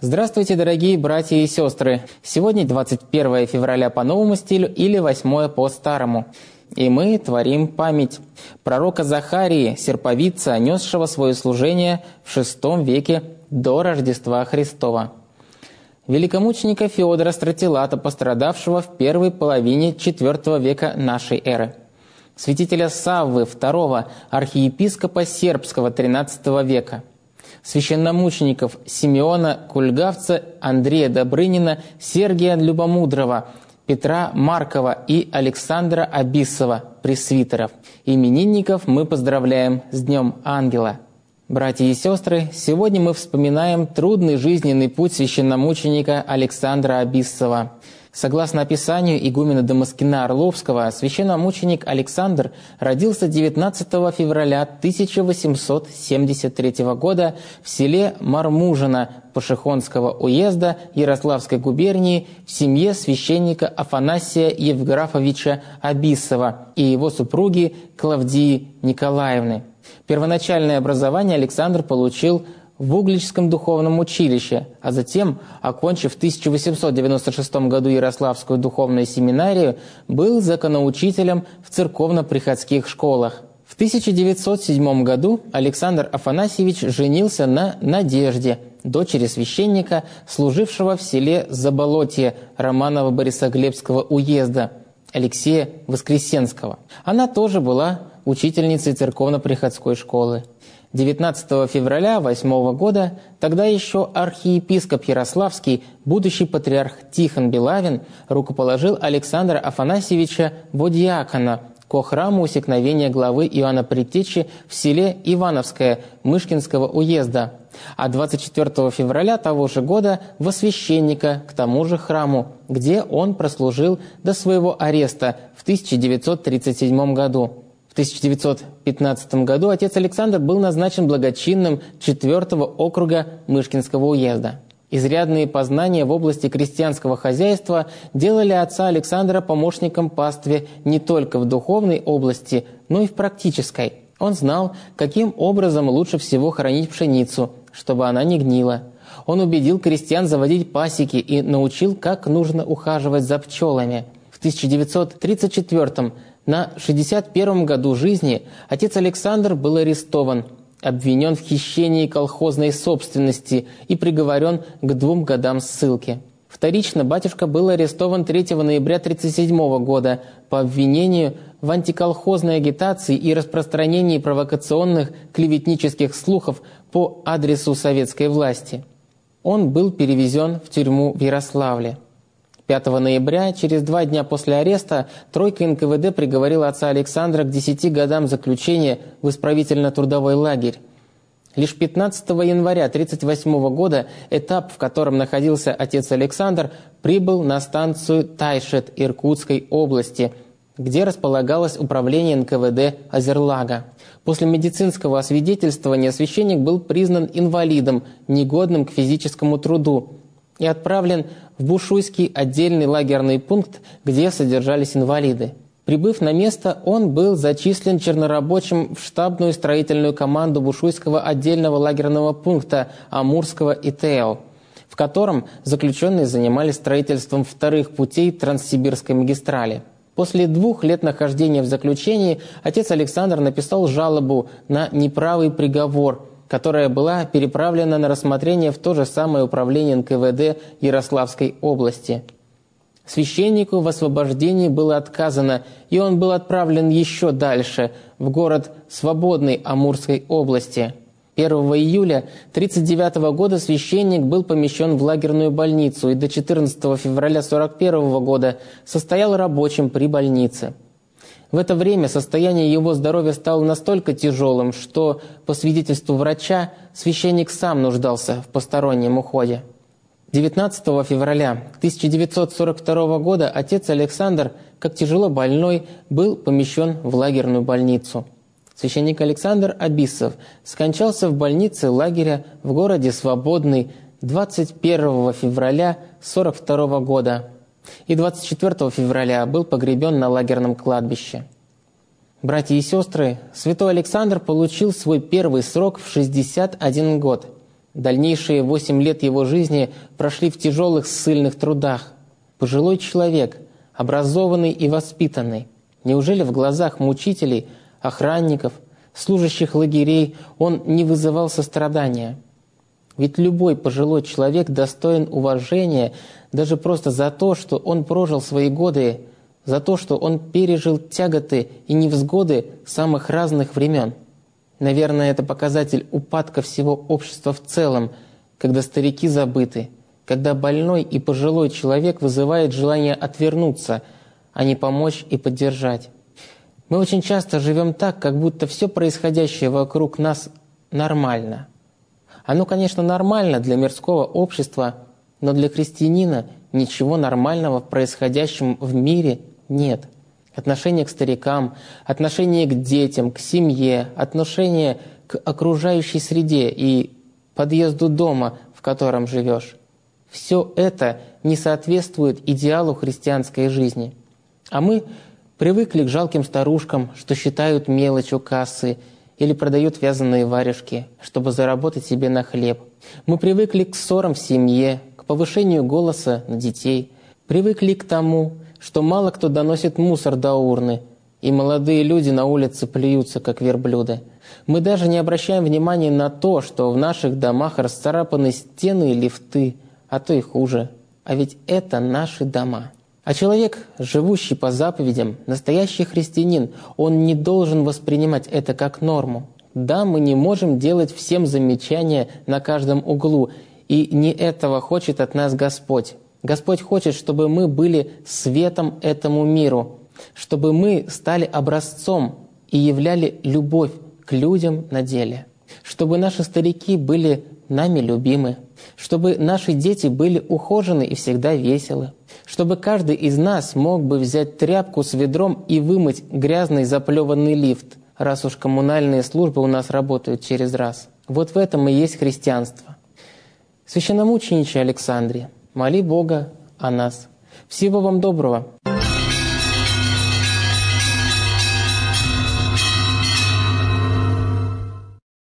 Здравствуйте, дорогие братья и сестры! Сегодня 21 февраля по новому стилю или 8 по старому. И мы творим память пророка Захарии, серповидца, несшего свое служение в VI веке до Рождества Христова. Великомученика Феодора Стратилата, пострадавшего в первой половине IV века нашей эры. Святителя Саввы II, архиепископа сербского XIII века. Священномучеников Симеона Кульгавца, Андрея Добрынина, Сергия Любомудрого, Петра Маркова и Александра Абиссова, пресвитеров. Именинников мы поздравляем с Днем Ангела. Братья и сестры, сегодня мы вспоминаем трудный жизненный путь священномученика Александра Абиссова. Согласно описанию игумена Дамаскина Орловского, священномученик Александр родился 19 февраля 1873 года в селе Мармужино Пашихонского уезда Ярославской губернии в семье священника Афанасия Евграфовича Абиссова и его супруги Клавдии Николаевны. Первоначальное образование Александр получил в Угличском духовном училище, а затем, окончив в 1896 году Ярославскую духовную семинарию, был законоучителем в церковно-приходских школах. В 1907 году Александр Афанасьевич женился на Надежде, дочери священника, служившего в селе Заболотье Романово-Борисоглебского уезда, Алексея Воскресенского. Она тоже была учительницей церковно-приходской школы. 19 февраля 8 года тогда еще архиепископ Ярославский, будущий патриарх Тихон Белавин, рукоположил Александра Афанасьевича во диакона ко храму усекновения главы Иоанна Предтечи в селе Ивановское Мышкинского уезда, а 24 февраля того же года во священника к тому же храму, где он прослужил до своего ареста в 1937 году. В 1915 году отец Александр был назначен благочинным 4-го округа Мышкинского уезда. Изрядные познания в области крестьянского хозяйства делали отца Александра помощником пастве не только в духовной области, но и в практической. Он знал, каким образом лучше всего хранить пшеницу, чтобы она не гнила. Он убедил крестьян заводить пасеки и научил, как нужно ухаживать за пчелами. В 1934 на 61-м году жизни отец Александр был арестован, обвинен в хищении колхозной собственности и приговорен к 2 годам ссылки. Вторично батюшка был арестован 3 ноября 1937 года по обвинению в антиколхозной агитации и распространении провокационных клеветнических слухов по адресу советской власти. Он был перевезен в тюрьму в Ярославле. 5 ноября, через 2 дня после ареста, тройка НКВД приговорила отца Александра к 10 годам заключения в исправительно-трудовой лагерь. Лишь 15 января 1938 года этап, в котором находился отец Александр, прибыл на станцию Тайшет Иркутской области, где располагалось управление НКВД Озерлага. После медицинского освидетельствования священник был признан инвалидом, негодным к физическому труду, и отправлен в Бушуйский отдельный лагерный пункт, где содержались инвалиды. Прибыв на место, он был зачислен чернорабочим в штабную строительную команду Бушуйского отдельного лагерного пункта Амурского ИТЛ, в котором заключенные занимались строительством вторых путей Транссибирской магистрали. После 2 лет нахождения в заключении отец Александр написал жалобу на неправый приговор, которая была переправлена на рассмотрение в то же самое управление НКВД Ярославской области. Священнику в освобождении было отказано, и он был отправлен еще дальше, в город Свободный Амурской области. 1 июля 1939 года священник был помещен в лагерную больницу и до 14 февраля 1941 года состоял рабочим при больнице. В это время состояние его здоровья стало настолько тяжелым, что, по свидетельству врача, священник сам нуждался в постороннем уходе. 19 февраля 1942 года отец Александр, как тяжело больной, был помещен в лагерную больницу. Священник Александр Абиссов скончался в больнице лагеря в городе Свободный 21 февраля 1942 года. И 24 февраля был погребен на лагерном кладбище. Братья и сестры, святой Александр получил свой первый срок в 61 год. Дальнейшие 8 лет его жизни прошли в тяжелых ссыльных трудах. Пожилой человек, образованный и воспитанный. Неужели в глазах мучителей, охранников, служащих лагерей он не вызывал сострадания? Ведь любой пожилой человек достоин уважения даже просто за то, что он прожил свои годы, за то, что он пережил тяготы и невзгоды самых разных времен. Наверное, это показатель упадка всего общества в целом, когда старики забыты, когда больной и пожилой человек вызывает желание отвернуться, а не помочь и поддержать. Мы очень часто живем так, как будто все происходящее вокруг нас нормально. Оно, конечно, нормально для мирского общества, но для христианина ничего нормального в происходящем в мире нет. Отношение к старикам, отношение к детям, к семье, отношение к окружающей среде и подъезду дома, в котором живешь. Все это не соответствует идеалу христианской жизни. А мы привыкли к жалким старушкам, что считают мелочь у кассы или продают вязаные варежки, чтобы заработать себе на хлеб. Мы привыкли к ссорам в семье, к повышению голоса на детей. Привыкли к тому, что мало кто доносит мусор до урны, и молодые люди на улице плюются, как верблюды. Мы даже не обращаем внимания на то, что в наших домах расцарапаны стены и лифты, а то и хуже. А ведь это наши дома. А человек, живущий по заповедям, настоящий христианин, он не должен воспринимать это как норму. Да, мы не можем делать всем замечания на каждом углу, и не этого хочет от нас Господь. Господь хочет, чтобы мы были светом этому миру, чтобы мы стали образцом и являли любовь к людям на деле, чтобы наши старики были нами любимы, чтобы наши дети были ухожены и всегда веселы, чтобы каждый из нас мог бы взять тряпку с ведром и вымыть грязный заплеванный лифт, раз уж коммунальные службы у нас работают через раз. Вот в этом и есть христианство. Священномучениче Александре, моли Бога о нас. Всего вам доброго.